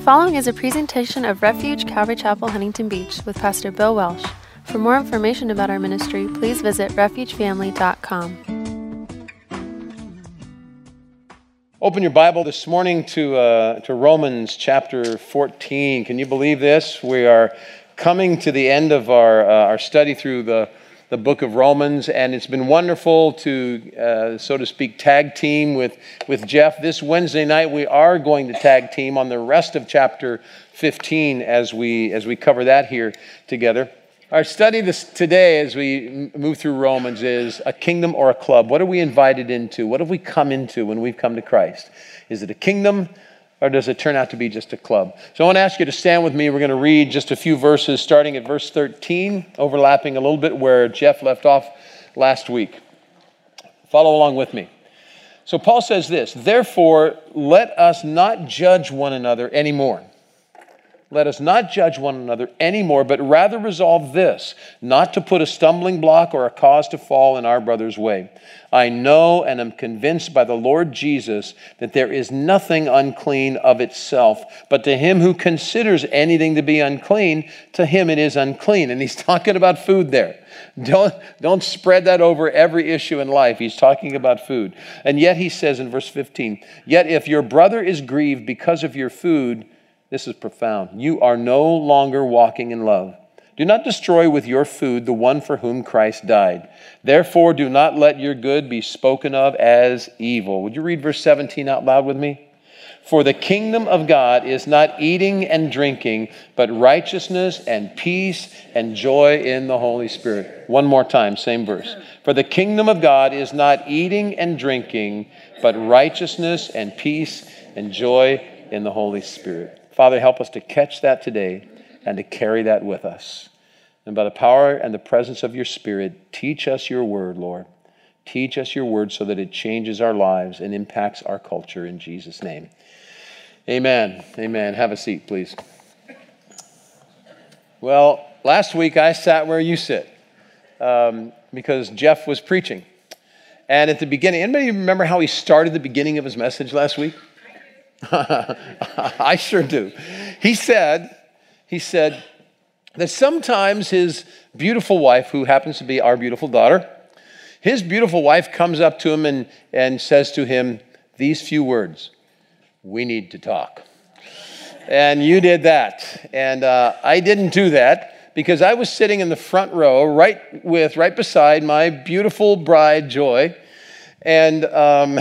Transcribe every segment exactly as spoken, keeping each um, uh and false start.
following is a presentation of Refuge Calvary Chapel, Huntington Beach with Pastor Bill Welsh. For more information about our ministry, please visit refuge family dot com. Open your Bible this morning to uh, to Romans chapter fourteen. Can you believe this? We are coming to the end of our uh, our study through the the book of Romans, and it's been wonderful to, uh, so to speak, tag team with, with Jeff. This Wednesday night, we are going to tag team on the rest of chapter fifteen as we as we cover that here together. Our study this today, as we move through Romans, is a kingdom or a club. What are we invited into? What have we come into when we've come to Christ? Is it a kingdom, or does it turn out to be just a club? So I want to ask you to stand with me. We're going to read just a few verses, starting at verse thirteen, overlapping a little bit where Jeff left off last week. Follow along with me. So Paul says this, "Therefore, let us not judge one another anymore. Let us not judge one another anymore, but rather resolve this, not to put a stumbling block or a cause to fall in our brother's way. I know and am convinced by the Lord Jesus that there is nothing unclean of itself, but to him who considers anything to be unclean, to him it is unclean." And he's talking about food there. Don't, don't spread that over every issue in life. He's talking about food. And yet he says in verse fifteen, "Yet if your brother is grieved because of your food," this is profound, "you are no longer walking in love. Do not destroy with your food the one for whom Christ died. Therefore, do not let your good be spoken of as evil." Would you read verse seventeen out loud with me? "For the kingdom of God is not eating and drinking, but righteousness and peace and joy in the Holy Spirit." One more time, same verse. "For the kingdom of God is not eating and drinking, but righteousness and peace and joy in the Holy Spirit." Father, help us to catch that today and to carry that with us. And by the power and the presence of your Spirit, teach us your word, Lord. Teach us your word so that it changes our lives and impacts our culture in Jesus' name. Amen. Amen. Have a seat, please. Well, last week I sat where you sit um, because Jeff was preaching. And at the beginning, anybody remember how he started the beginning of his message last week? I sure do. He said, he said that sometimes his beautiful wife, who happens to be our beautiful daughter, his beautiful wife comes up to him and, and says to him these few words, "We need to talk." And you did that. And uh, I didn't do that because I was sitting in the front row right with, right beside my beautiful bride, Joy. And um,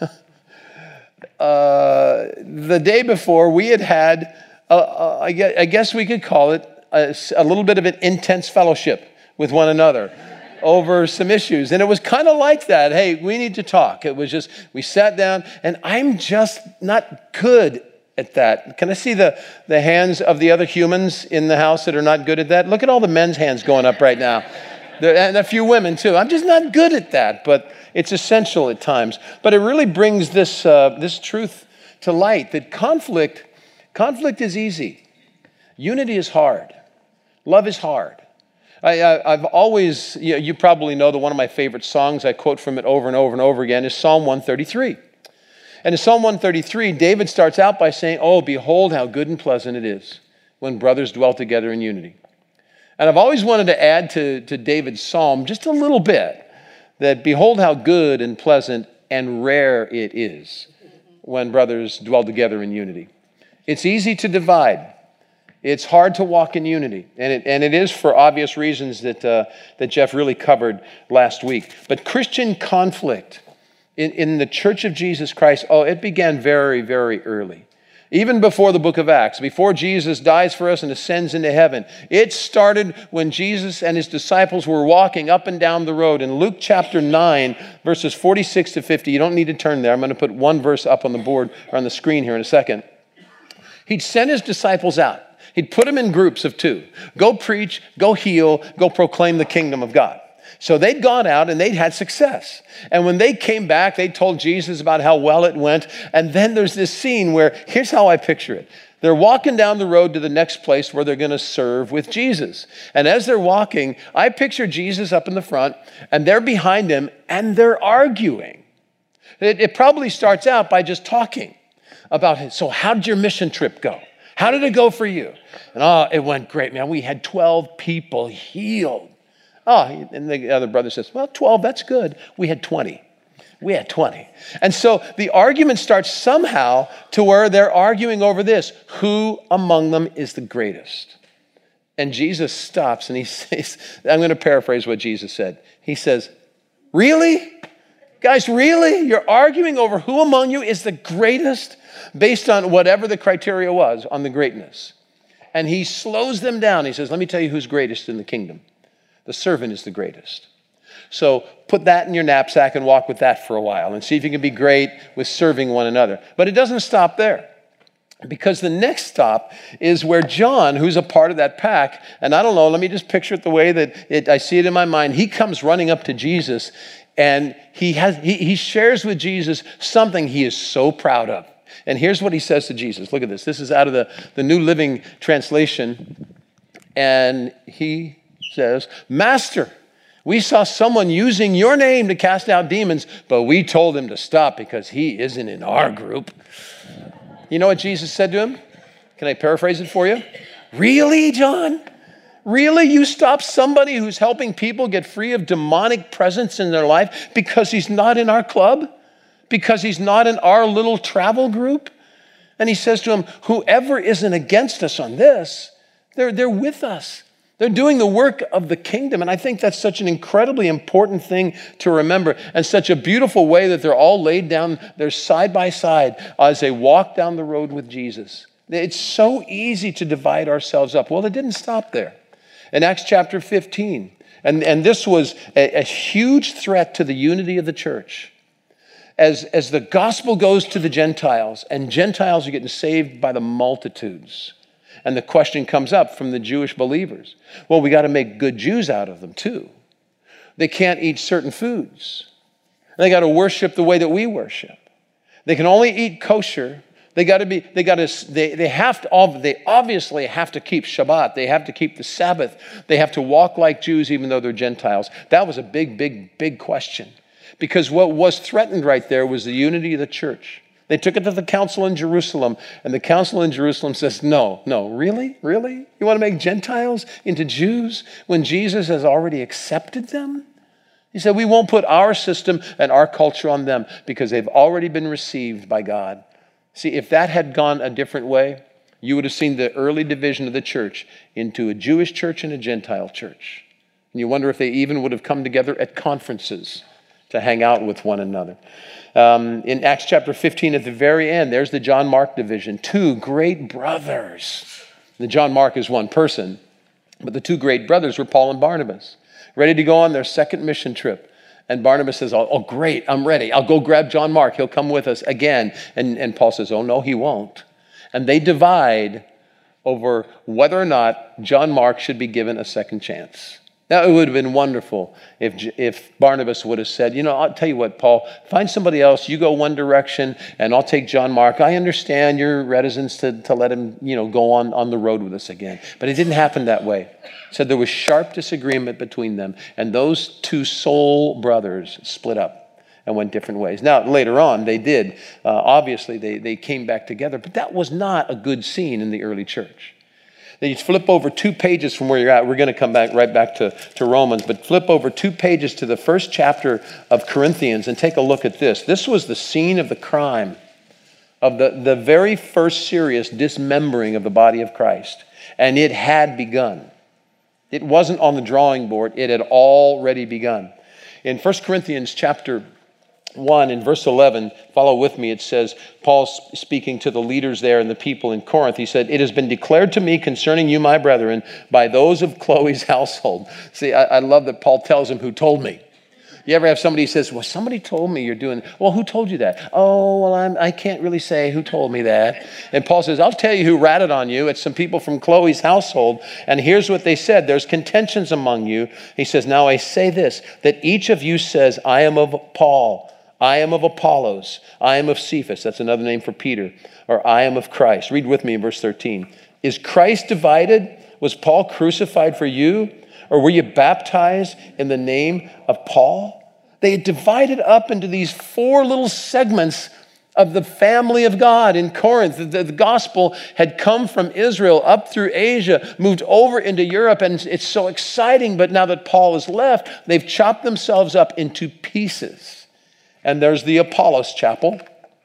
Uh, the day before, we had had, uh, uh, I, guess, I guess we could call it a, a little bit of an intense fellowship with one another over some issues. And it was kind of like that. Hey, we need to talk. It was just, we sat down, and I'm just not good at that. Can I see the, the hands of the other humans in the house that are not good at that? Look at all the men's hands going up right now. There, and a few women, too. I'm just not good at that, but it's essential at times. But it really brings this uh, this truth to light, that conflict, conflict is easy. Unity is hard. Love is hard. I, I, I've always, you, know, you probably know that one of my favorite songs, I quote from it over and over and over again, is Psalm one thirty-three. And in Psalm one thirty-three, David starts out by saying, "Oh, behold how good and pleasant it is when brothers dwell together in unity." And I've always wanted to add to, to David's psalm just a little bit, that behold how good and pleasant and rare it is when brothers dwell together in unity. It's easy to divide. It's hard to walk in unity. And it, and it is for obvious reasons that, uh, that Jeff really covered last week. But Christian conflict in, in the Church of Jesus Christ, oh, it began very, very early. Even before the book of Acts, before Jesus dies for us and ascends into heaven. It started when Jesus and his disciples were walking up and down the road. In Luke chapter nine, verses forty-six to fifty, you don't need to turn there. I'm going to put one verse up on the board or on the screen here in a second. He'd send his disciples out. He'd put them in groups of two. Go preach, go heal, go proclaim the kingdom of God. So they'd gone out and they'd had success. And when they came back, they told Jesus about how well it went. And then there's this scene where, here's how I picture it. They're walking down the road to the next place where they're going to serve with Jesus. And as they're walking, I picture Jesus up in the front, and they're behind him, and they're arguing. It, it probably starts out by just talking about, so how did your mission trip go? How did it go for you? And oh, it went great, man. We had twelve people healed. Oh, and the other brother says, well, twelve, that's good. We had twenty. We had twenty. And so the argument starts somehow to where they're arguing over this. Who among them is the greatest? And Jesus stops and he says, I'm going to paraphrase what Jesus said. He says, really? Guys, really? You're arguing over who among you is the greatest based on whatever the criteria was on the greatness. And he slows them down. He says, let me tell you who's greatest in the kingdom. The servant is the greatest. So put that in your knapsack and walk with that for a while and see if you can be great with serving one another. But it doesn't stop there, because the next stop is where John, who's a part of that pack, and I don't know, let me just picture it the way that it, I see it in my mind. He comes running up to Jesus, and he has he, he shares with Jesus something he is so proud of. And here's what he says to Jesus. Look at this. This is out of the, the New Living Translation. And he says, Master, we saw someone using your name to cast out demons, but we told him to stop because he isn't in our group. You know what Jesus said to him? Can I paraphrase it for you? Really, John? Really? You stop somebody who's helping people get free of demonic presence in their life because he's not in our club? Because he's not in our little travel group? And he says to him, whoever isn't against us on this, they're, they're with us. They're doing the work of the kingdom. And I think that's such an incredibly important thing to remember, and such a beautiful way that they're all laid down there side by side as they walk down the road with Jesus. It's so easy to divide ourselves up. Well, it didn't stop there. In Acts chapter fifteen, and, and this was a, a huge threat to the unity of the church. As, as the gospel goes to the Gentiles, and Gentiles are getting saved by the multitudes. And the question comes up from the Jewish believers. Well, we got to make good Jews out of them too. They can't eat certain foods. They got to worship the way that we worship. They can only eat kosher. They got to be, they got to, they, they have to, they obviously have to keep Shabbat. They have to keep the Sabbath. They have to walk like Jews even though they're Gentiles. That was a big, big, big question. Because what was threatened right there was the unity of the church. They took it to the council in Jerusalem, and the council in Jerusalem says, no, no, really? Really? You want to make Gentiles into Jews when Jesus has already accepted them? He said, we won't put our system and our culture on them because they've already been received by God. See, if that had gone a different way, you would have seen the early division of the church into a Jewish church and a Gentile church. And you wonder if they even would have come together at conferences to hang out with one another. Um, in Acts chapter fifteen, at the very end, there's the John Mark division. Two great brothers. The John Mark is one person, but the two great brothers were Paul and Barnabas, ready to go on their second mission trip. And Barnabas says, oh, oh great, I'm ready. I'll go grab John Mark. He'll come with us again. And, and Paul says, oh, no, he won't. And they divide over whether or not John Mark should be given a second chance. Now, it would have been wonderful if, if Barnabas would have said, you know, I'll tell you what, Paul, find somebody else. You go one direction, and I'll take John Mark. I understand your reticence to, to let him, you know, go on, on the road with us again. But it didn't happen that way. So there was sharp disagreement between them, and those two soul brothers split up and went different ways. Now, later on, they did. Uh, obviously, they, they came back together, but that was not a good scene in the early church. Then you flip over two pages from where you're at. We're going to come back right back to, to Romans, but flip over two pages to the first chapter of Corinthians and take a look at this. This was the scene of the crime, of the, the very first serious dismembering of the body of Christ. And it had begun. It wasn't on the drawing board. It had already begun. In First Corinthians chapter one, in verse eleven, follow with me, it says, Paul speaking to the leaders there and the people in Corinth, he said, it has been declared to me concerning you, my brethren, by those of Chloe's household. See, I, I love that Paul tells them who told me. You ever have somebody who says, well, somebody told me you're doing, well, who told you that? Oh, well, I'm, I can't really say who told me that. And Paul says, I'll tell you who ratted on you. It's some people from Chloe's household. And here's what they said. There's contentions among you. He says, now I say this, that each of you says, I am of Paul. I am of Apollos. I am of Cephas. That's another name for Peter. Or I am of Christ. Read with me in verse thirteen. Is Christ divided? Was Paul crucified for you? Or were you baptized in the name of Paul? They had divided up into these four little segments of the family of God in Corinth. The, the gospel had come from Israel up through Asia, moved over into Europe, and it's so exciting. But now that Paul has left, they've chopped themselves up into pieces. And there's the Apollos Chapel,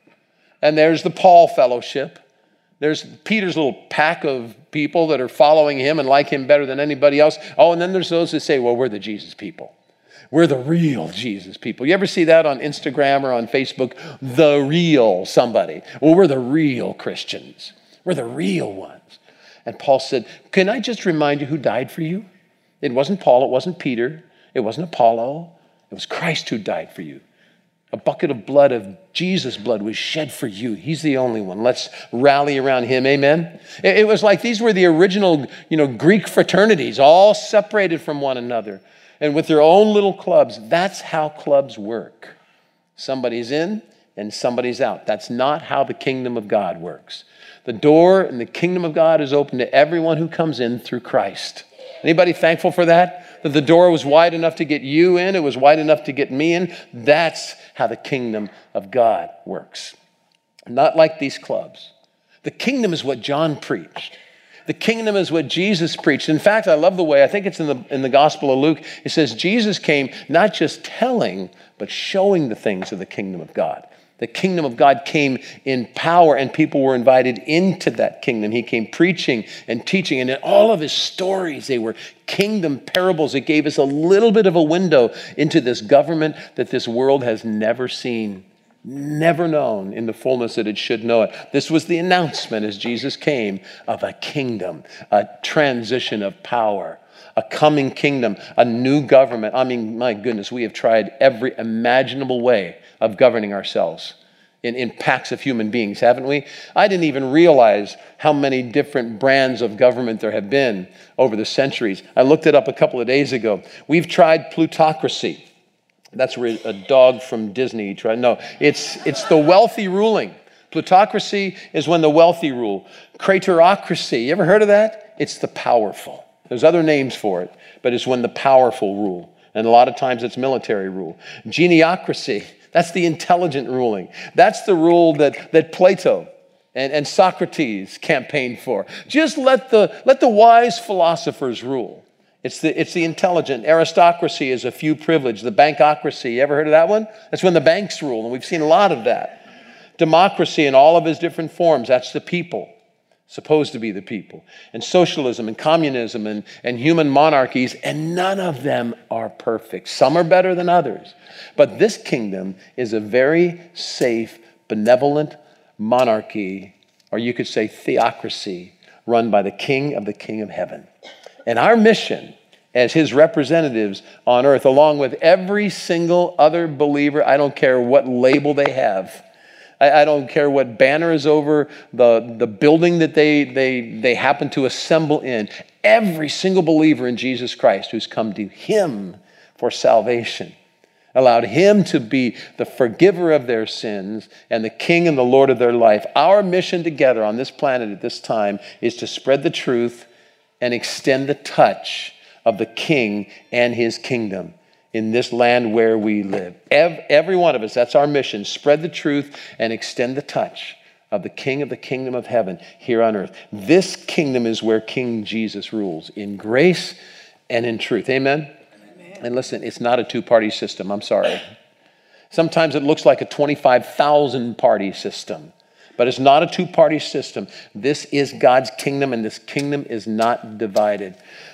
and there's the Paul Fellowship. There's Peter's little pack of people that are following him and like him better than anybody else. Oh, and then there's those that say, well, we're the Jesus people. We're the real Jesus people. You ever see that on Instagram or on Facebook? The real somebody. Well, we're the real Christians. We're the real ones. And Paul said, can I just remind you who died for you? It wasn't Paul. It wasn't Peter. It wasn't Apollo. It was Christ who died for you. A bucket of blood, of Jesus' blood, was shed for you. He's the only one. Let's rally around him. Amen? It was like these were the original, you know, Greek fraternities, all separated from one another. And with their own little clubs. That's how clubs work. Somebody's in and somebody's out. That's not how the kingdom of God works. The door in the kingdom of God is open to everyone who comes in through Christ. Anybody thankful for that? That the door was wide enough to get you in. It was wide enough to get me in. That's how the kingdom of God works. Not like these clubs. The kingdom is what John preached. The kingdom is what Jesus preached. In fact, I love the way, I think it's in the, in the Gospel of Luke, it says Jesus came not just telling, but showing the things of the kingdom of God. The kingdom of God came in power, and people were invited into that kingdom. He came preaching and teaching, and in all of his stories, they were kingdom parables. It gave us a little bit of a window into this government that this world has never seen, never known in the fullness that it should know it. This was the announcement as Jesus came of a kingdom, a transition of power, a coming kingdom, a new government. I mean, my goodness, we have tried every imaginable way of governing ourselves in, in packs of human beings, haven't we? I didn't even realize how many different brands of government there have been over the centuries. I looked it up a couple of days ago. We've tried plutocracy. That's where a dog from Disney tried. No, it's it's the wealthy ruling. Plutocracy is when the wealthy rule. Craterocracy, you ever heard of that? It's the powerful. There's other names for it, but it's when the powerful rule. And a lot of times it's military rule. Geniocracy, that's the intelligent ruling. That's the rule that, that Plato and, and Socrates campaigned for. Just let the, let the wise philosophers rule. It's the, it's the intelligent. Aristocracy is a few privileged. The bankocracy, you ever heard of that one? That's when the banks rule, and we've seen a lot of that. Democracy in all of its different forms, that's the people, supposed to be the people. And socialism and communism and, and human monarchies, and none of them are perfect. Some are better than others. But this kingdom is a very safe, benevolent monarchy, or you could say theocracy, run by the King of the King of Heaven. And our mission as his representatives on earth, along with every single other believer, I don't care what label they have, I, I don't care what banner is over the, the building that they, they, they happen to assemble in, every single believer in Jesus Christ who's come to him for salvation, allowed him to be the forgiver of their sins and the King and the Lord of their life. Our mission together on this planet at this time is to spread the truth and extend the touch of the King and his kingdom in this land where we live. Every, every one of us, that's our mission. Spread the truth and extend the touch of the King of the kingdom of heaven here on earth. This kingdom is where King Jesus rules, in grace and in truth. Amen? Amen. And listen, it's not a two-party system. I'm sorry. Sometimes it looks like a twenty-five thousand party system. But it's not a two-party system. This is God's kingdom, and this kingdom is not divided.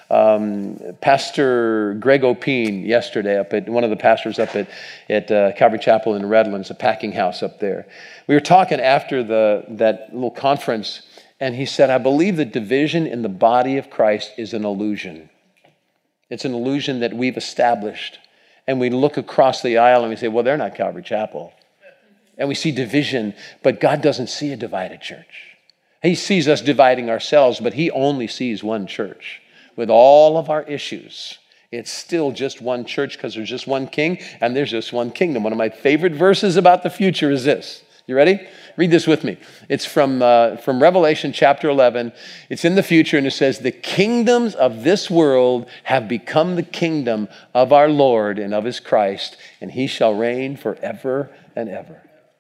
Um, Pastor Greg Opine yesterday, up at one of the pastors up at, at uh, Calvary Chapel in Redlands, a packing house up there. We were talking after the that little conference, and he said, I believe the division in the body of Christ is an illusion. It's an illusion that we've established. And we look across the aisle and we say, well, they're not Calvary Chapel. And we see division, but God doesn't see a divided church. He sees us dividing ourselves, but he only sees one church. With all of our issues, it's still just one church because there's just one king and there's just one kingdom. One of my favorite verses about the future is this. You ready? Read this with me. It's from, uh, from Revelation chapter eleven. It's in the future, and it says, the kingdoms of this world have become the kingdom of our Lord and of his Christ, and he shall reign forever and ever.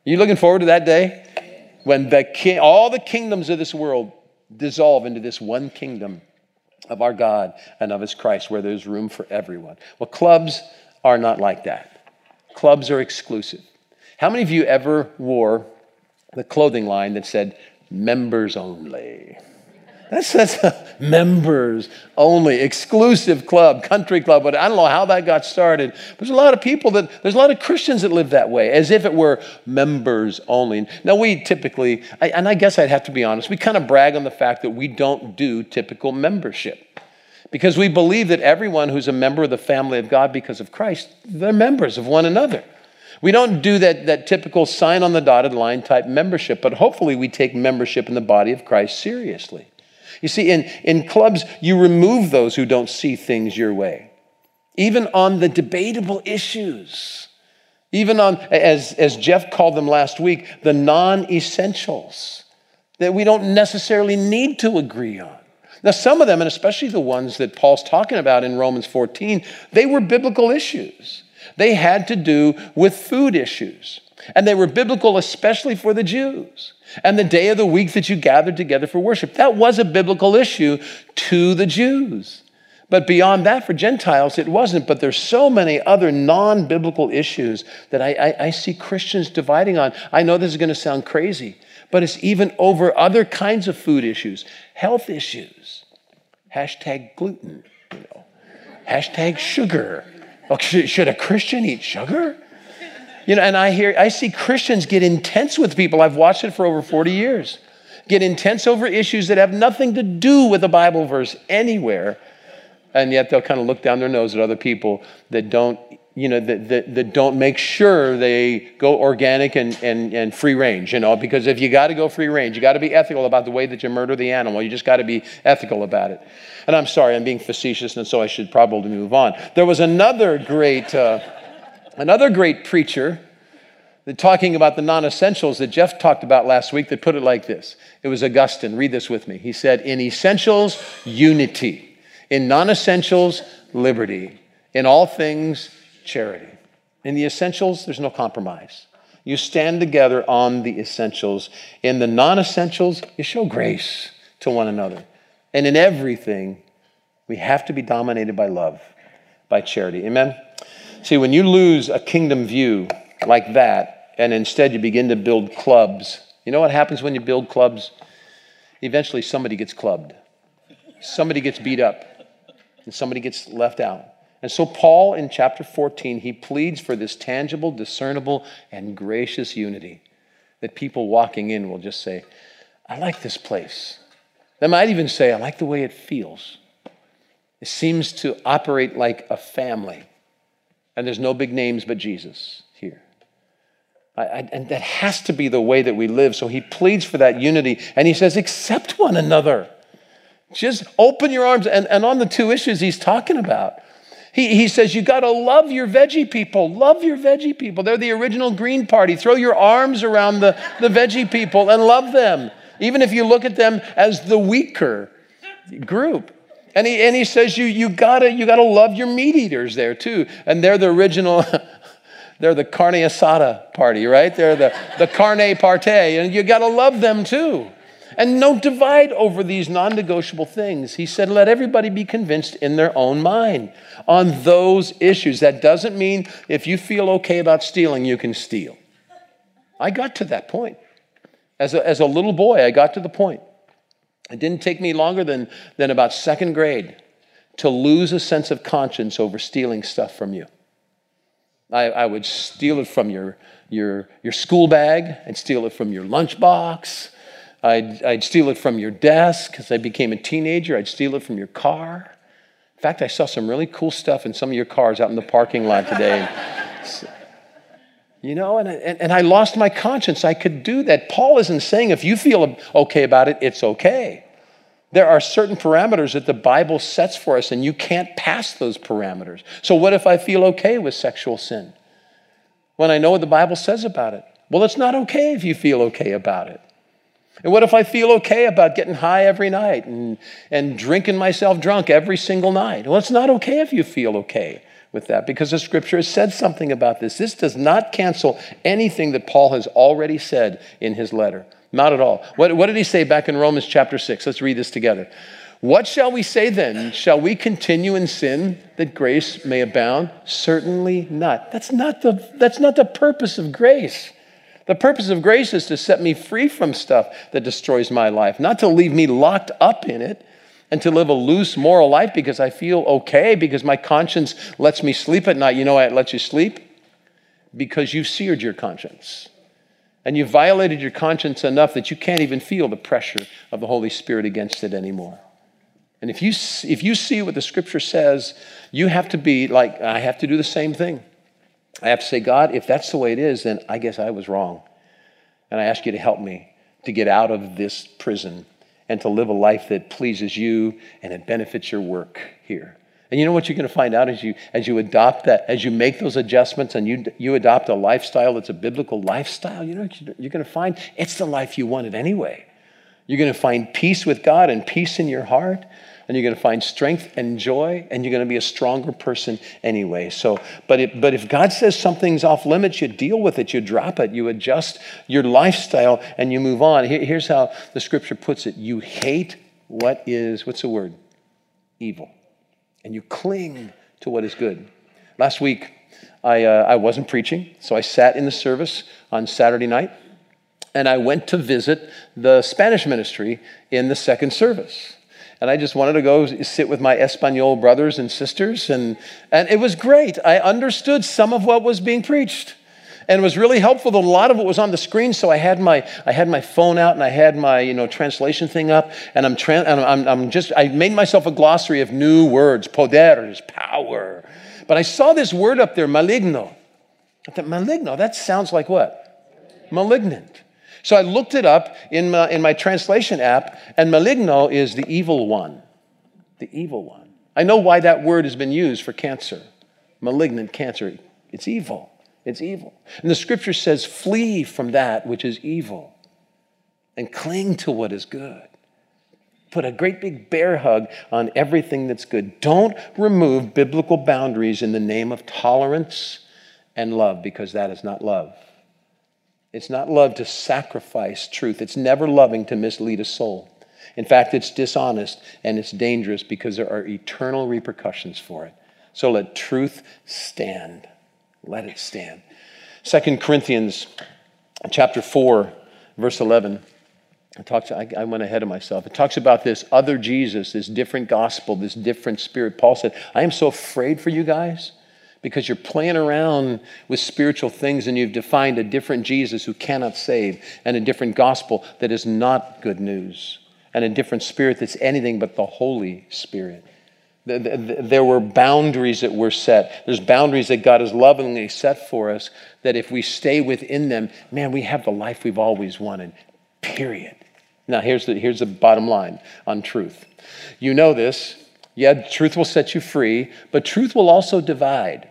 you looking forward to that day? When the king, all the kingdoms of this world dissolve into this one kingdom of our God and of his Christ, where there's room for everyone. Well, clubs are not like that. Clubs are exclusive. How many of you ever wore the clothing line that said, members only? That's, that's a members only, exclusive club, country club. But I don't know how that got started. There's a lot of people that, there's a lot of Christians that live that way, as if it were members only. Now we typically, I, and I guess I'd have to be honest, we kind of brag on the fact that we don't do typical membership. Because we believe that everyone who's a member of the family of God because of Christ, they're members of one another. We don't do that, that typical sign on the dotted line type membership, but hopefully we take membership in the body of Christ seriously. You see, in, in clubs, you remove those who don't see things your way. Even on the debatable issues. Even on, as, as Jeff called them last week, the non-essentials that we don't necessarily need to agree on. Now, some of them, and especially the ones that Paul's talking about in Romans fourteen, they were biblical issues. They had to do with food issues. And they were biblical especially for the Jews. And the day of the week that you gathered together for worship, that was a biblical issue to the Jews. But beyond that, for Gentiles, it wasn't. But there's so many other non-biblical issues that I, I, I see Christians dividing on. I know this is going to sound crazy, but it's even over other kinds of food issues, health issues, hashtag gluten, you know, hashtag sugar. Oh, should a Christian eat sugar? You know, and I hear, I see Christians get intense with people. I've watched it for over forty years. Get intense over issues that have nothing to do with a Bible verse anywhere. And yet they'll kind of look down their nose at other people that don't, you know, that, that, that don't make sure they go organic and, and, and free range, you know, because if you got to go free range, you got to be ethical about the way that you murder the animal. You just got to be ethical about it. And I'm sorry, I'm being facetious, and so I should probably move on. There was another great... Uh, Another great preacher that talking about the non-essentials that Jeff talked about last week that put it like this. It was Augustine. Read this with me. He said, in essentials, unity. In non-essentials, liberty. In all things, charity. In the essentials, there's no compromise. You stand together on the essentials. In the non-essentials, you show grace to one another. And in everything, we have to be dominated by love, by charity. Amen? See, when you lose a kingdom view like that, and instead you begin to build clubs, you know what happens when you build clubs? Eventually somebody gets clubbed. Somebody gets beat up. And somebody gets left out. And so Paul, in chapter fourteen, he pleads for this tangible, discernible, and gracious unity that people walking in will just say, I like this place. They might even say, I like the way it feels. It seems to operate like a family. And there's no big names but Jesus here. I, I, and that has to be the way that we live. So he pleads for that unity. And he says, accept one another. Just open your arms. And, and on the two issues he's talking about, he, he says, you got to love your veggie people. Love your veggie people. They're the original Green Party. Throw your arms around the, the veggie people and love them. Even if you look at them as the weaker group. And he, and he says, you, you gotta, you gotta love your meat eaters there too. And they're the original, they're the carne asada party, right? They're the, the carne parte, and you gotta love them too. And don't divide over these non-negotiable things. He said, let everybody be convinced in their own mind on those issues. That doesn't mean if you feel okay about stealing, you can steal. I got to that point. As a, as a little boy, I got to the point. It didn't take me longer than, than about second grade to lose a sense of conscience over stealing stuff from you. I, I would steal it from your, your, your school bag. I'd steal it from your lunchbox. I'd, I'd steal it from your desk. As I became a teenager, I'd steal it from your car. In fact, I saw some really cool stuff in some of your cars out in the parking lot today. You know, and, and, and I lost my conscience. I could do that. Paul isn't saying if you feel okay about it, it's okay. There are certain parameters that the Bible sets for us, and you can't pass those parameters. So what if I feel okay with sexual sin? When I know what the Bible says about it. Well, it's not okay if you feel okay about it. And what if I feel okay about getting high every night and, and drinking myself drunk every single night? Well, it's not okay if you feel okay with that because the scripture has said something about this. This does not cancel anything that Paul has already said in his letter. Not at all. What, what did he say back in Romans chapter six? Let's read this together. What shall we say then? Shall we continue in sin that grace may abound? Certainly not. That's not the, that's not the purpose of grace. The purpose of grace is to set me free from stuff that destroys my life, not to leave me locked up in it and to live a loose moral life because I feel okay, because my conscience lets me sleep at night. You know why it lets you sleep? Because you've seared your conscience. And you've violated your conscience enough that you can't even feel the pressure of the Holy Spirit against it anymore. And if you if you see what the scripture says, you have to be like, I have to do the same thing. I have to say, God, if that's the way it is, then I guess I was wrong. And I ask you to help me to get out of this prison and to live a life that pleases you and it benefits your work here. And you know what you're going to find out as you as you adopt that, as you make those adjustments and you you adopt a lifestyle that's a biblical lifestyle, you know what you're going to find? It's the life you wanted anyway. You're going to find peace with God and peace in your heart. And you're going to find strength and joy, and you're going to be a stronger person anyway. So, but if, but if God says something's off limits, you deal with it, you drop it, you adjust your lifestyle, and you move on. Here, here's how the scripture puts it. You hate what is, what's the word? Evil. And you cling to what is good. Last week, I, uh, I wasn't preaching, so I sat in the service on Saturday night, and I went to visit the Spanish ministry in the second service. And I just wanted to go sit with my Espanol brothers and sisters. And, and it was great. I understood some of what was being preached. And it was really helpful that a lot of it was on the screen. So I had my I had my phone out and I had my you know translation thing up. And I'm, tra- and I'm, I'm just, I made myself a glossary of new words. Poder is power. But I saw this word up there, maligno. I thought, maligno, that sounds like what? Malignant. So I looked it up in my, in my translation app, and maligno is the evil one. The evil one. I know why that word has been used for cancer. Malignant cancer. It's evil. It's evil. And the scripture says, flee from that which is evil and cling to what is good. Put a great big bear hug on everything that's good. Don't remove biblical boundaries in the name of tolerance and love, because that is not love. It's not love to sacrifice truth. It's never loving to mislead a soul. In fact, it's dishonest and it's dangerous because there are eternal repercussions for it. So let truth stand. Let it stand. Second Corinthians chapter four, verse eleven. It talks, I, I went ahead of myself. It talks about this other Jesus, this different gospel, this different spirit. Paul said, I am so afraid for you guys, because you're playing around with spiritual things and you've defined a different Jesus who cannot save, and a different gospel that is not good news, and a different spirit that's anything but the Holy Spirit. There were boundaries that were set. There's boundaries that God has lovingly set for us that if we stay within them, man, we have the life we've always wanted, period. Now, here's the, here's the bottom line on truth. You know this. Yeah, truth will set you free, but truth will also divide.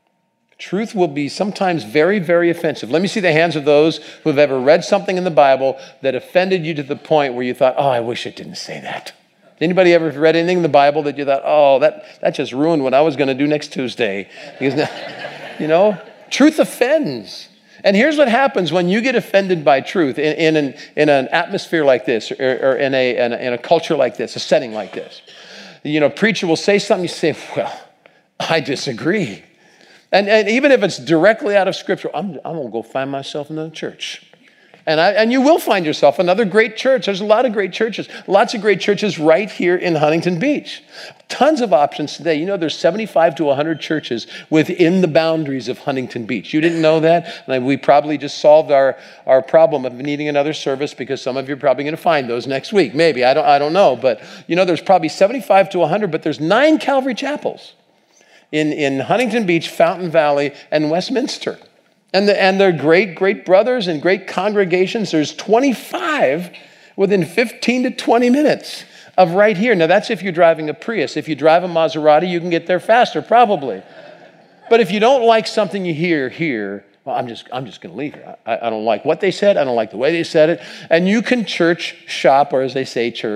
Truth will be sometimes very, very offensive. Let me see the hands of those who have ever read something in the Bible that offended you to the point where you thought, oh, I wish it didn't say that. Anybody ever read anything in the Bible that you thought, oh, that, that just ruined what I was going to do next Tuesday? Because now, you know, truth offends. And here's what happens when you get offended by truth in, in, an, in an atmosphere like this, or, or in, a, in, a, in a culture like this, a setting like this. You know, preacher will say something, you say, well, I disagree. And, and even if it's directly out of Scripture, I'm, I'm going to go find myself another church. And, I, and you will find yourself another great church. There's a lot of great churches, lots of great churches right here in Huntington Beach. Tons of options today. You know, there's seventy-five to one hundred churches within the boundaries of Huntington Beach. You didn't know that? And we probably just solved our, our problem of needing another service, because some of you are probably going to find those next week. Maybe, I don't, I don't know. But, you know, there's probably seventy-five to one hundred, but there's nine Calvary chapels in, in Huntington Beach, Fountain Valley, and Westminster. And, the, and they're great, great brothers and great congregations. There's twenty-five within fifteen to twenty minutes of right here. Now, that's if you're driving a Prius. If you drive a Maserati, you can get there faster, probably. But if you don't like something you hear here, well, I'm just, I'm just going to leave here. I, I don't like what they said. I don't like the way they said it. And you can church shop, or as they say, church,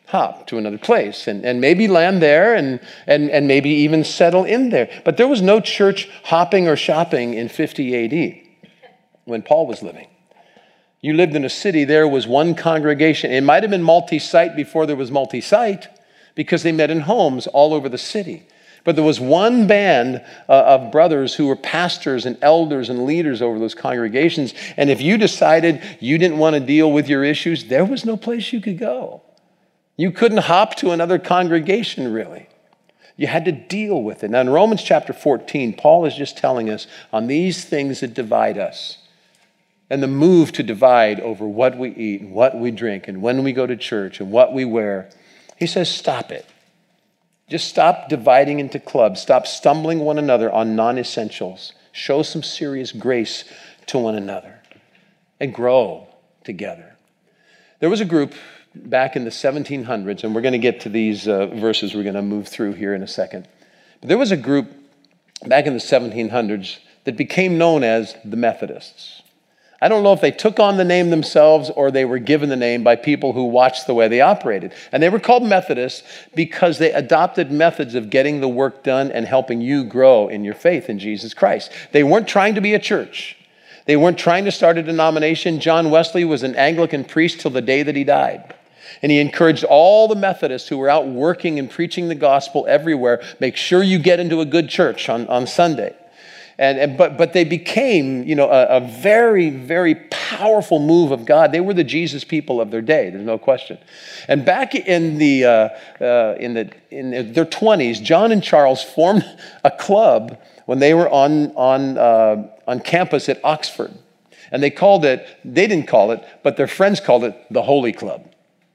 hop to another place and, and maybe land there and, and, and maybe even settle in there. But there was no church hopping or shopping in fifty A D when Paul was living. You lived in a city, there was one congregation. It might have been multi-site before there was multi-site because they met in homes all over the city. But there was one band uh, of brothers who were pastors and elders and leaders over those congregations. And if you decided you didn't want to deal with your issues, there was no place you could go. You couldn't hop to another congregation, really. You had to deal with it. Now, in Romans chapter fourteen, Paul is just telling us on these things that divide us and the move to divide over what we eat and what we drink and when we go to church and what we wear. He says, stop it. Just stop dividing into clubs. Stop stumbling one another on non-essentials. Show some serious grace to one another and grow together. There was a group back in the seventeen hundreds, and we're going to get to these uh, verses we're going to move through here in a second. But there was a group back in the seventeen hundreds that became known as the Methodists. I don't know if they took on the name themselves or they were given the name by people who watched the way they operated. And they were called Methodists because they adopted methods of getting the work done and helping you grow in your faith in Jesus Christ. They weren't trying to be a church. They weren't trying to start a denomination. John Wesley was an Anglican priest till the day that he died. And he encouraged all the Methodists who were out working and preaching the gospel everywhere, make sure you get into a good church on, on Sunday. And, and but but they became, you know, a, a very, very powerful move of God. They were the Jesus people of their day. There's no question. And back in the uh, uh, in the in their twenties, John and Charles formed a club when they were on on uh, on campus at Oxford, and they called it. They didn't call it, but their friends called it the Holy Club.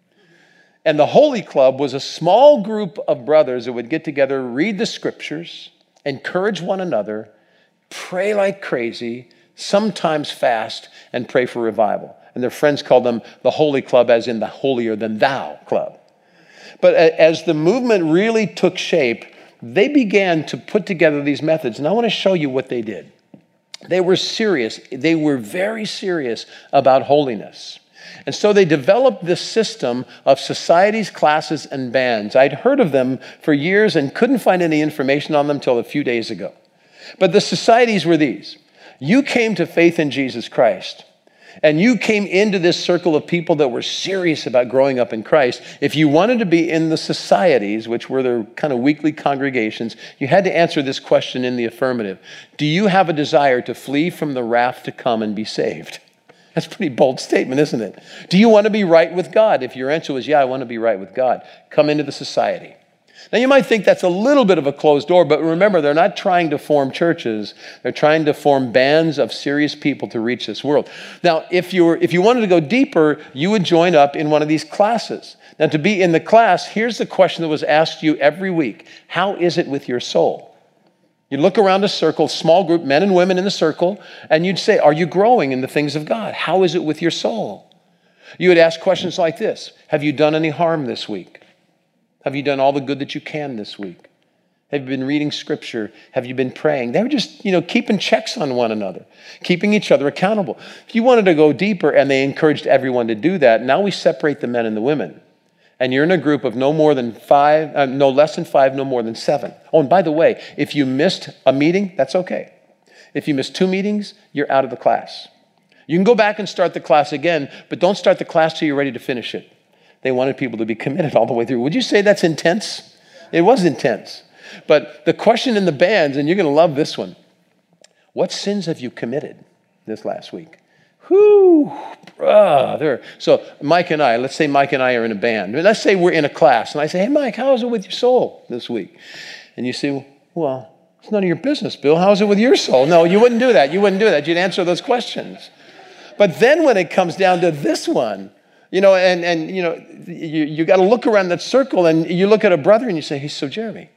And the Holy Club was a small group of brothers that would get together, read the scriptures, encourage one another, pray like crazy, sometimes fast, and pray for revival. And their friends called them the Holy Club, as in the holier than thou club. But as the movement really took shape, they began to put together these methods. And I want to show you what they did. They were serious. They were very serious about holiness. And so they developed this system of societies, classes, and bands. I'd heard of them for years and couldn't find any information on them until a few days ago. But the societies were these. You came to faith in Jesus Christ, and you came into this circle of people that were serious about growing up in Christ. If you wanted to be in the societies, which were their kind of weekly congregations, you had to answer this question in the affirmative. Do you have a desire to flee from the wrath to come and be saved? That's a pretty bold statement, isn't it? Do you want to be right with God? If your answer was, yeah, I want to be right with God, come into the society. Now, you might think that's a little bit of a closed door, but remember, they're not trying to form churches. They're trying to form bands of serious people to reach this world. Now, if you were, if you wanted to go deeper, you would join up in one of these classes. Now, to be in the class, here's the question that was asked you every week. How is it with your soul? You'd look around a circle, small group, men and women in the circle, and you'd say, are you growing in the things of God? How is it with your soul? You would ask questions like this. Have you done any harm this week? Have you done all the good that you can this week? Have you been reading scripture? Have you been praying? They were just, you know, keeping checks on one another, keeping each other accountable. If you wanted to go deeper, and they encouraged everyone to do that, now we separate the men and the women. And you're in a group of no more than five, uh, no less than five, no more than seven. Oh, and by the way, if you missed a meeting, that's okay. If you missed two meetings, you're out of the class. You can go back and start the class again, but don't start the class till you're ready to finish it. They wanted people to be committed all the way through. Would you say that's intense? It was intense. But the question in the bands, and you're going to love this one, what sins have you committed this last week? Whew, brother. So Mike and I, let's say Mike and I are in a band. Let's say we're in a class, and I say, hey, Mike, how is it with your soul this week? And you say, well, it's none of your business, Bill. How is it with your soul? No, you wouldn't do that. You wouldn't do that. You'd answer those questions. But then when it comes down to this one, you know, and, and you know, you, you got to look around that circle, and you look at a brother, and you say, hey, so Jeremy,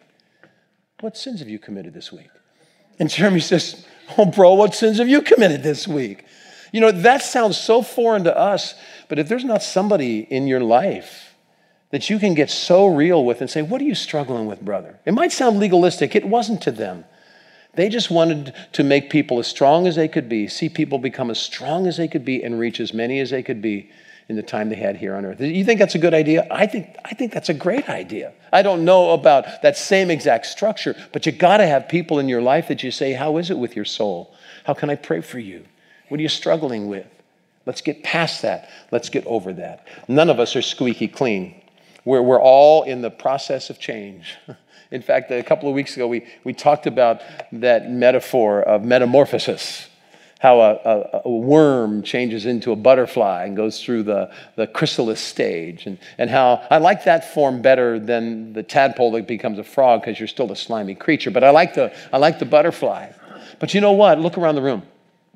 what sins have you committed this week? And Jeremy says, oh, bro, what sins have you committed this week? You know, that sounds so foreign to us, but if there's not somebody in your life that you can get so real with and say, what are you struggling with, brother? It might sound legalistic. It wasn't to them. They just wanted to make people as strong as they could be, see people become as strong as they could be, and reach as many as they could be. in the time they had here on earth. You think that's a good idea? I think, I think that's a great idea. I don't know about that same exact structure, but you got to have people in your life that you say, how is it with your soul? How can I pray for you? What are you struggling with? Let's get past that. Let's get over that. None of us are squeaky clean. We're, we're all in the process of change. In fact, a couple of weeks ago, we, we talked about that metaphor of metamorphosis. How a, a, a worm changes into a butterfly and goes through the, the chrysalis stage. And, and how I like that form better than the tadpole that becomes a frog because you're still a slimy creature. But I like the, I like the butterfly. But you know what? Look around the room.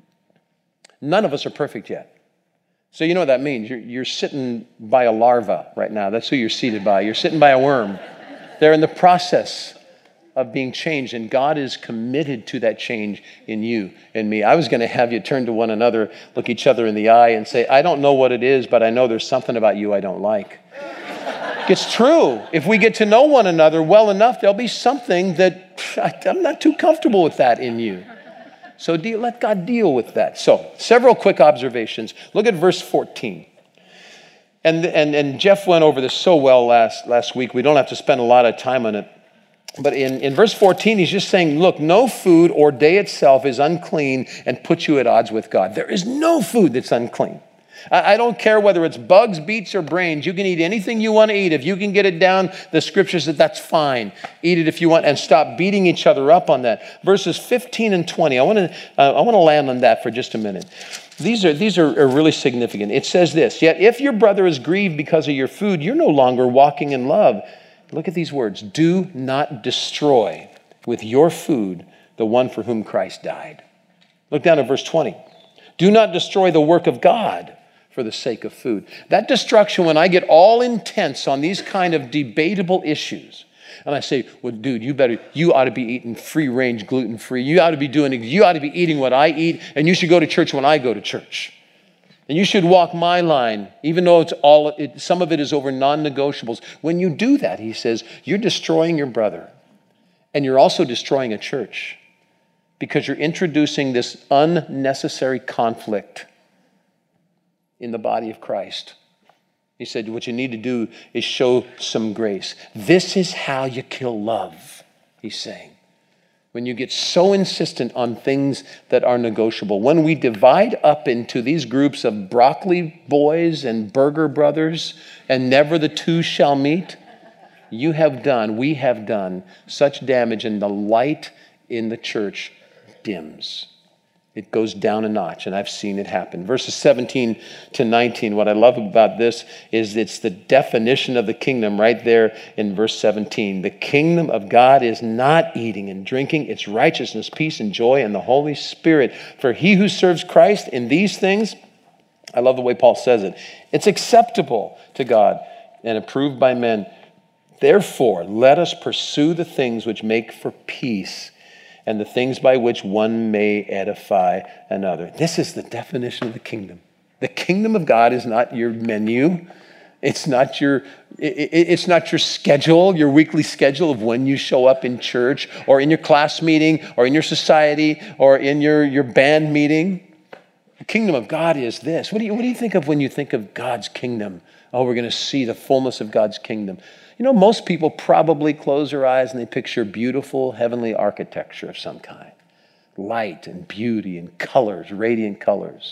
None of us are perfect yet. So you know what that means. You're, you're sitting by a larva right now. That's who you're seated by. You're sitting by a worm. They're in the process of being changed, and God is committed to that change in you and me. I was going to have you turn to one another, look each other in the eye, and say, I don't know what it is, but I know there's something about you I don't like. It's true. If we get to know one another well enough, there'll be something that I'm not too comfortable with that in you. So deal, let God deal with that. So, several quick observations. Look at verse fourteen. And, and, and Jeff went over this so well last, last week. We don't have to spend a lot of time on it. But in, in verse fourteen, he's just saying, look, no food or day itself is unclean and puts you at odds with God. There is no food that's unclean. I, I don't care whether it's bugs, beets, or brains. You can eat anything you want to eat. If you can get it down, the scripture says that's fine. Eat it if you want and stop beating each other up on that. Verses fifteen and twenty, I want to uh, I want to land on that for just a minute. These are, these are, are really significant. It says this, yet if your brother is grieved because of your food, you're no longer walking in love. Look at these words. Do not destroy with your food the one for whom Christ died. Look down at verse twenty. Do not destroy the work of God for the sake of food. That destruction, when I get all intense on these kind of debatable issues, and I say, well, dude, you better, you ought to be eating free-range, gluten-free. You ought to be doing, you ought to be eating what I eat, and you should go to church when I go to church. And you should walk my line, even though it's all, it, some of it is over non-negotiables. When you do that, he says, you're destroying your brother. And you're also destroying a church because you're introducing this unnecessary conflict in the body of Christ. He said, what you need to do is show some grace. This is how you kill love, he's saying. When you get so insistent on things that are negotiable, when we divide up into these groups of broccoli boys and burger brothers, and never the two shall meet, you have done, we have done such damage, and the light in the church dims. It goes down a notch, and I've seen it happen. Verses seventeen to nineteen, what I love about this is it's the definition of the kingdom right there in verse seventeen. The kingdom of God is not eating and drinking. It's righteousness, peace, and joy in the Holy Spirit. For he who serves Christ in these things, I love the way Paul says it, it's acceptable to God and approved by men. Therefore, let us pursue the things which make for peace and the things by which one may edify another. This is the definition of the kingdom. The kingdom of God is not your menu. It's not your, it's not your schedule, your weekly schedule of when you show up in church or in your class meeting or in your society or in your, your band meeting. The kingdom of God is this. What do you, what do you think of when you think of God's kingdom? Oh, we're going to see the fullness of God's kingdom. You know, most people probably close their eyes and they picture beautiful heavenly architecture of some kind. Light and beauty and colors, radiant colors.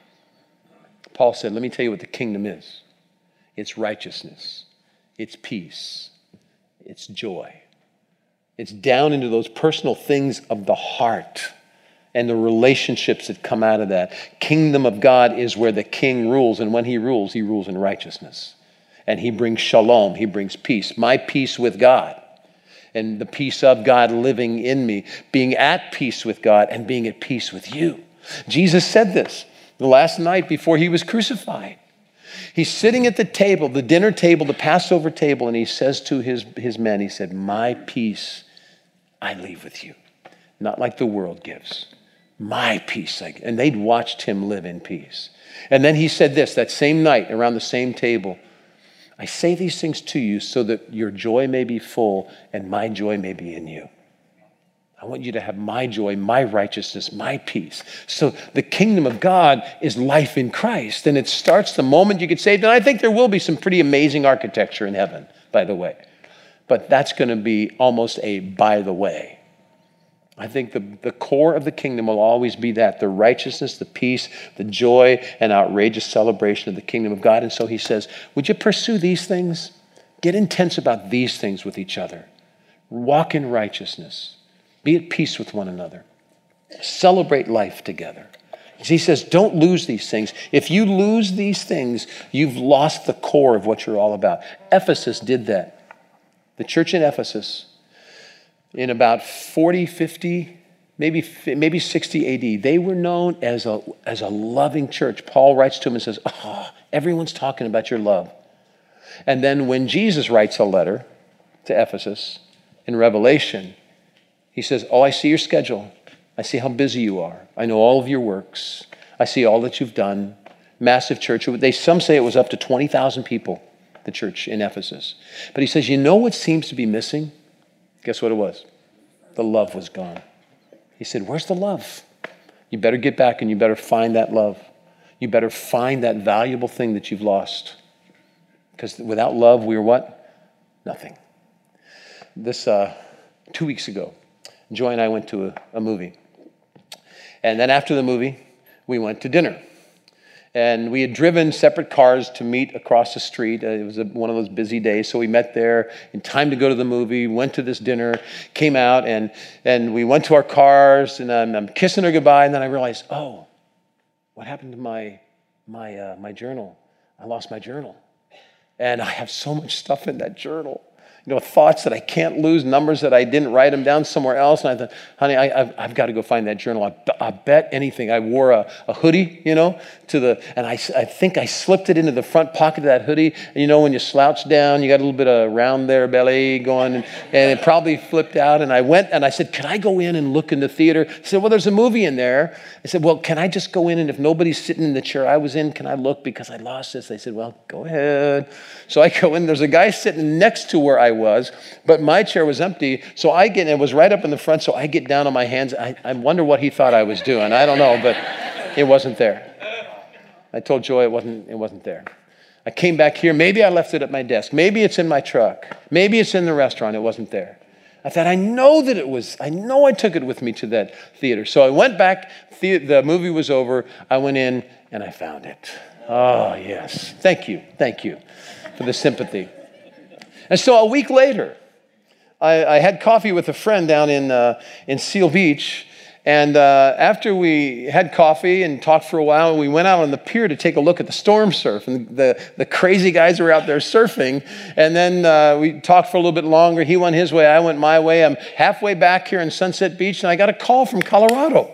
Paul said, let me tell you what the kingdom is. It's righteousness. It's peace. It's joy. It's down into those personal things of the heart and the relationships that come out of that. Kingdom of God is where the king rules, and when he rules, he rules in righteousness. And he brings shalom, he brings peace. My peace with God and the peace of God living in me, being at peace with God and being at peace with you. Jesus said this the last night before he was crucified. He's sitting at the table, the dinner table, the Passover table, and he says to his, his men, he said, my peace I leave with you, not like the world gives. My peace. And they'd watched him live in peace. And then he said this, that same night around the same table, I say these things to you so that your joy may be full and my joy may be in you. I I want you to have my joy, my righteousness, my peace. So the kingdom of God is life in Christ, and it starts the moment you get saved. And I think there will be some pretty amazing architecture in heaven, by the way. But that's going to be almost a by the way. I think the, the core of the kingdom will always be that, the righteousness, the peace, the joy, and outrageous celebration of the kingdom of God. And so he says, would you pursue these things? Get intense about these things with each other. Walk in righteousness. Be at peace with one another. Celebrate life together. He says, don't lose these things. If you lose these things, you've lost the core of what you're all about. Ephesus did that. The church in Ephesus, in about forty, fifty, maybe, maybe sixty A D, they were known as a, as a loving church. Paul writes to them and says, oh, everyone's talking about your love. And then when Jesus writes a letter to Ephesus in Revelation, he says, oh, I see your schedule. I see how busy you are. I know all of your works. I see all that you've done. Massive church. They, some say it was up to twenty thousand people, the church in Ephesus. But he says, you know what seems to be missing? Guess what it was? The love was gone. He said, where's the love? You better get back and you better find that love. You better find that valuable thing that you've lost. Because without love, we're what? Nothing. This, uh, two weeks ago, Joy and I went to a, a movie. And then after the movie, we went to dinner. And we had driven separate cars to meet across the street. Uh, it was a, one of those busy days, so we met there in time to go to the movie, went to this dinner, came out, and, and we went to our cars, and I'm, I'm kissing her goodbye, and then I realized, oh, what happened to my, my, uh, my journal? I lost my journal. And I have so much stuff in that journal. You know, thoughts that I can't lose, numbers that I didn't write them down somewhere else. And I thought, honey, I, I've, I've got to go find that journal. I, I bet anything. I wore a, a hoodie, you know, to the, and I, I think I slipped it into the front pocket of that hoodie. And you know, when you slouch down, you got a little bit of round there, belly going, and, and it probably flipped out. And I went and I said, can I go in and look in the theater? He said, well, there's a movie in there. I said, well, can I just go in? And if nobody's sitting in the chair I was in, can I look because I lost this? They said, well, go ahead. So I go in. There's a guy sitting next to where I was, but my chair was empty. So I get, and it was right up in the front. So I get down on my hands. I, I wonder what he thought I was doing. I don't know, but it wasn't there. I told Joy it wasn't, it wasn't there. I came back here. Maybe I left it at my desk. Maybe it's in my truck. Maybe it's in the restaurant. It wasn't there. I thought, I know that it was, I know I took it with me to that theater. So I went back. The, the movie was over. I went in and I found it. Oh, yes. Thank you. Thank you for the sympathy. And so a week later, I, I had coffee with a friend down in, uh, in Seal Beach. And uh, after we had coffee and talked for a while, we went out on the pier to take a look at the storm surf. And the, the crazy guys were out there surfing. And then uh, we talked for a little bit longer. He went his way, I went my way. I'm halfway back here in Sunset Beach, and I got a call from Colorado.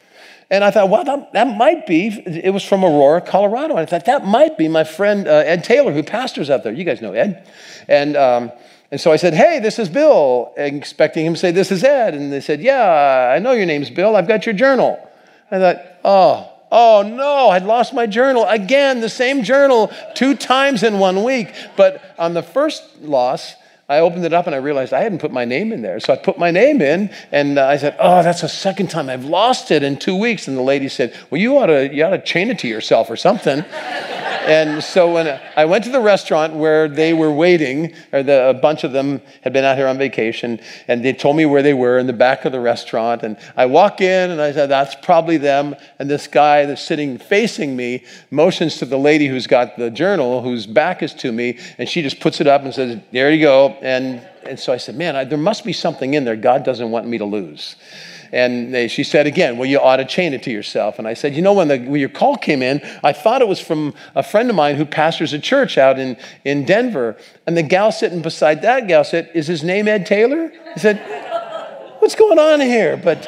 And I thought, well, that, that might be, it was from Aurora, Colorado. And I thought, that might be my friend uh, Ed Taylor, who pastors out there. You guys know Ed. And um, and so I said, hey, this is Bill, expecting him to say, this is Ed. And they said, yeah, I know your name's Bill. I've got your journal. I thought, oh, oh no, I'd lost my journal. Again, the same journal two times in one week. But on the first loss, I opened it up and I realized I hadn't put my name in there. So I put my name in and uh, I said, oh, that's the second time I've lost it in two weeks. And the lady said, well, you ought to, you ought to chain it to yourself or something. And so when I went to the restaurant where they were waiting, or the, a bunch of them had been out here on vacation, and they told me where they were in the back of the restaurant. And I walk in and I said, that's probably them. And this guy that's sitting facing me motions to the lady who's got the journal, whose back is to me, and she just puts it up and says, there you go. And, and so I said, man, I, there must be something in there God doesn't want me to lose. And they, she said again, well, you ought to chain it to yourself. And I said, you know, when, the, when your call came in, I thought it was from a friend of mine who pastors a church out in, in Denver. And the gal sitting beside that gal said, is his name Ed Taylor? I said, what's going on here? But,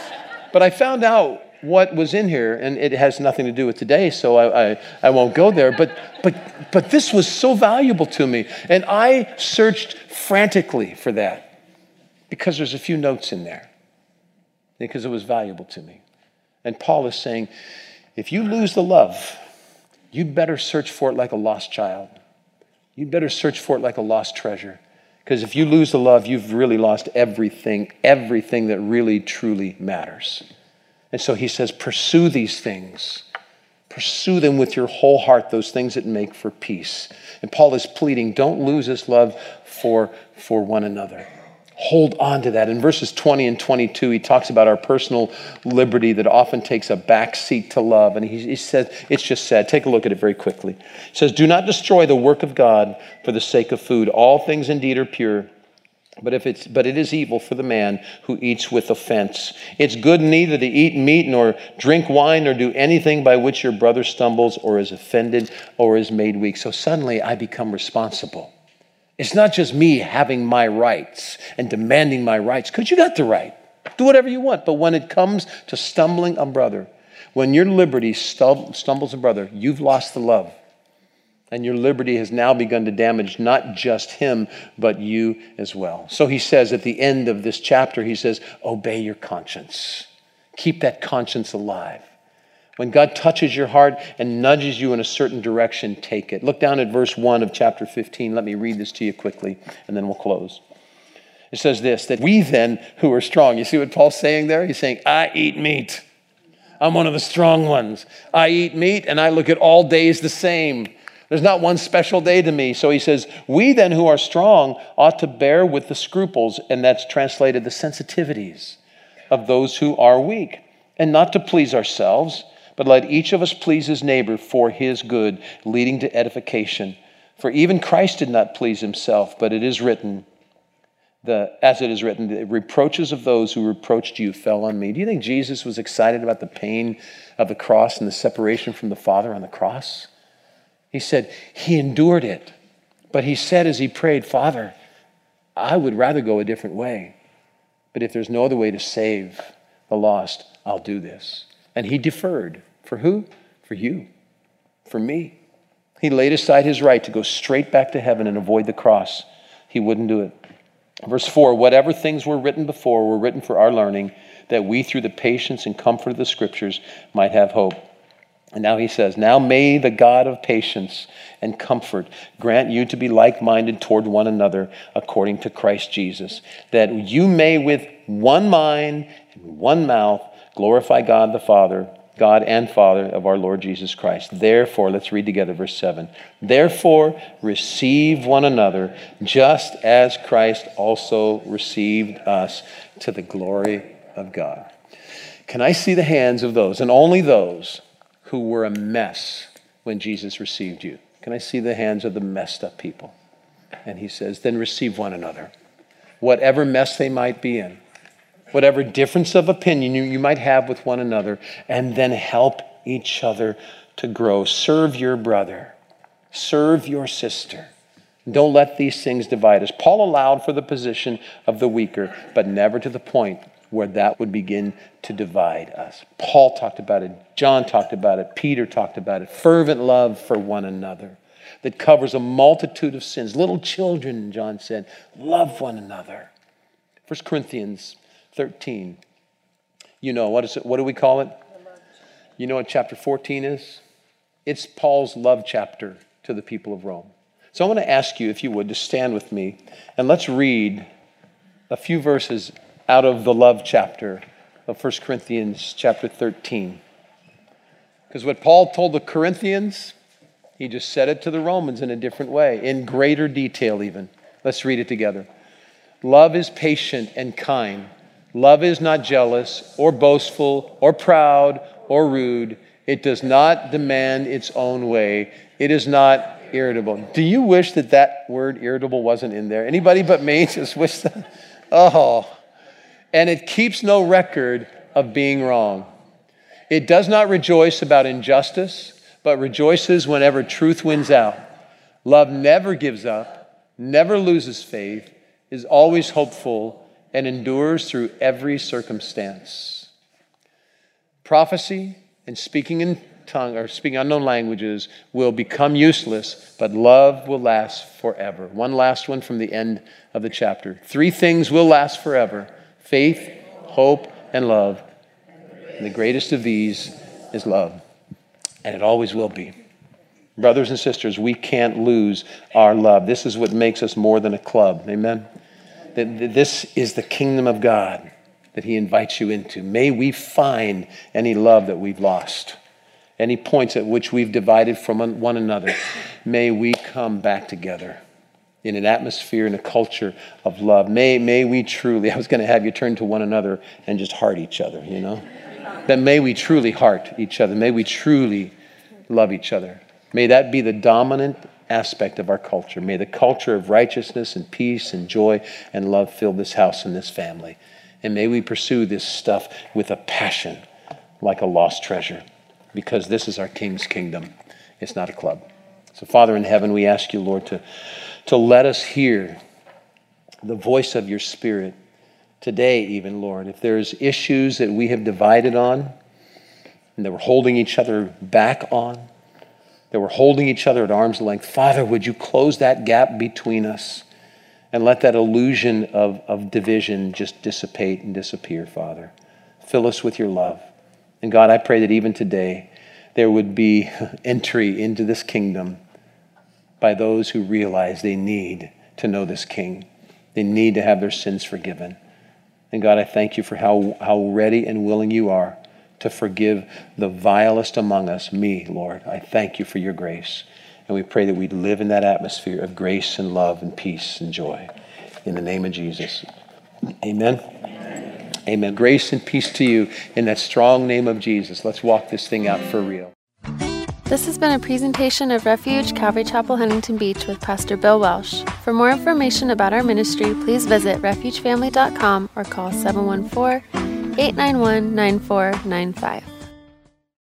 but I found out what was in here, and it has nothing to do with today, so I, I, I won't go there. But, but, but this was so valuable to me. And I searched frantically for that because there's a few notes in there. Because it was valuable to me. And Paul is saying, if you lose the love, you'd better search for it like a lost child. You'd better search for it like a lost treasure. Because if you lose the love, you've really lost everything, everything that really, truly matters. And so he says, pursue these things. Pursue them with your whole heart, those things that make for peace. And Paul is pleading, don't lose this love for, for one another. Hold on to that. In verses twenty and twenty-two, he talks about our personal liberty that often takes a back seat to love. And he, he says, it's just sad. Take a look at it very quickly. He says, do not destroy the work of God for the sake of food. All things indeed are pure, but if it's but it is evil for the man who eats with offense. It's good neither to eat meat nor drink wine nor do anything by which your brother stumbles or is offended or is made weak. So suddenly I become responsible. It's not just me having my rights and demanding my rights, because you got the right. Do whatever you want. But when it comes to stumbling a brother, when your liberty stumbles a brother, you've lost the love. And your liberty has now begun to damage not just him, but you as well. So he says at the end of this chapter, he says, obey your conscience. Keep that conscience alive. When God touches your heart and nudges you in a certain direction, take it. Look down at verse one of chapter fifteen. Let me read this to you quickly, and then we'll close. It says this, that we then who are strong. You see what Paul's saying there? He's saying, I eat meat. I'm one of the strong ones. I eat meat, and I look at all days the same. There's not one special day to me. So he says, we then who are strong ought to bear with the scruples, and that's translated the sensitivities of those who are weak, and not to please ourselves, but let each of us please his neighbor for his good, leading to edification. For even Christ did not please himself, but it is written, the, as it is written, the reproaches of those who reproached you fell on me. Do you think Jesus was excited about the pain of the cross and the separation from the Father on the cross? He said he endured it, but he said as he prayed, Father, I would rather go a different way, but if there's no other way to save the lost, I'll do this. And he deferred. For who? For you. For me. He laid aside his right to go straight back to heaven and avoid the cross. He wouldn't do it. Verse four, whatever things were written before were written for our learning, that we through the patience and comfort of the scriptures might have hope. And now he says, now may the God of patience and comfort grant you to be like-minded toward one another according to Christ Jesus, that you may with one mind and one mouth glorify God the Father, God and Father of our Lord Jesus Christ. Therefore, let's read together verse seven. Therefore, receive one another, just as Christ also received us to the glory of God. Can I see the hands of those, and only those, who were a mess when Jesus received you? Can I see the hands of the messed up people? And he says, then receive one another, whatever mess they might be in, whatever difference of opinion you, you might have with one another, and then help each other to grow. Serve your brother. Serve your sister. Don't let these things divide us. Paul allowed for the position of the weaker, but never to the point where that would begin to divide us. Paul talked about it. John talked about it. Peter talked about it. Fervent love for one another that covers a multitude of sins. Little children, John said, love one another. First Corinthians thirteen. You know, what is it? What do we call it? You know what chapter fourteen is? It's Paul's love chapter to the people of Rome. So I want to ask you, if you would, to stand with me, and let's read a few verses out of the love chapter of First Corinthians chapter thirteen. Because what Paul told the Corinthians, he just said it to the Romans in a different way, in greater detail even. Let's read it together. Love is patient and kind. Love is not jealous or boastful or proud or rude. It does not demand its own way. It is not irritable. Do you wish that that word irritable wasn't in there? Anybody but me just wish that? Oh. And it keeps no record of being wrong. It does not rejoice about injustice, but rejoices whenever truth wins out. Love never gives up, never loses faith, is always hopeful, and endures through every circumstance. Prophecy and speaking in tongue or speaking unknown languages will become useless, but love will last forever. One last one from the end of the chapter. Three things will last forever: faith, hope, and love. And the greatest of these is love. And it always will be. Brothers and sisters, we can't lose our love. This is what makes us more than a club. Amen? That this is the kingdom of God that he invites you into. May we find any love that we've lost, any points at which we've divided from one another. May we come back together in an atmosphere, in a culture of love. May, may we truly, I was going to have you turn to one another and just heart each other, you know? That may we truly heart each other. May we truly love each other. May that be the dominant aspect of our culture. May the culture of righteousness and peace and joy and love fill this house and this family. And may we pursue this stuff with a passion like a lost treasure, because this is our King's kingdom. It's not a club. So Father in heaven, we ask you, Lord, to, to let us hear the voice of your Spirit today even, Lord. If there's issues that we have divided on and that we're holding each other back on, that we're holding each other at arm's length, Father, would you close that gap between us and let that illusion of, of division just dissipate and disappear, Father. Fill us with your love. And God, I pray that even today there would be entry into this kingdom by those who realize they need to know this King. They need to have their sins forgiven. And God, I thank you for how, how ready and willing you are to forgive the vilest among us, me, Lord. I thank you for your grace. And we pray that we'd live in that atmosphere of grace and love and peace and joy. In the name of Jesus. Amen. Amen. Amen. Grace and peace to you in that strong name of Jesus. Let's walk this thing out for real. This has been a presentation of Refuge Calvary Chapel, Huntington Beach with Pastor Bill Welsh. For more information about our ministry, please visit refuge family dot com or call seven one four, eight nine one, nine four nine five.